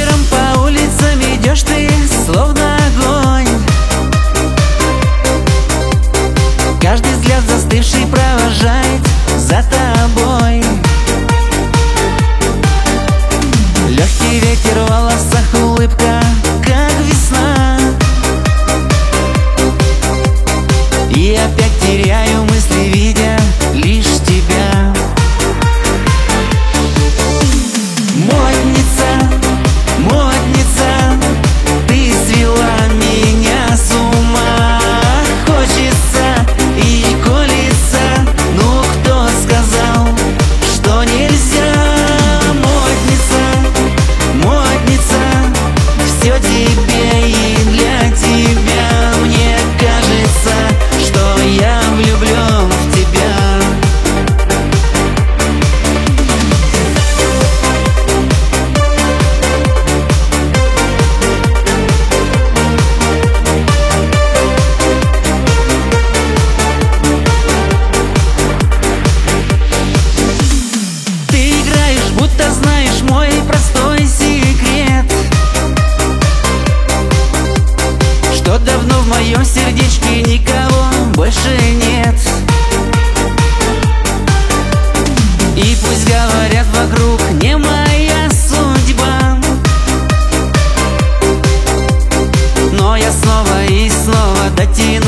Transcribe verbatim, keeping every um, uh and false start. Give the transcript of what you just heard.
Вечером по улицам идешь ты, словно огонь. Каждый взгляд застывший провожает за тобой. Легкий ветер в волосах, улыбка, как весна. И опять теряю мысли, видя лишь тебя. Модница, модница, ты свела меня с ума. Хочется и колется, ну кто сказал, что нельзя? Модница, модница, все тебе и для тебя. Мне кажется, что я влюблен в тебя. Будто знаешь мой простой секрет, что давно в моем сердечке никого больше нет. И пусть говорят вокруг, не моя судьба, но я снова и снова дотяну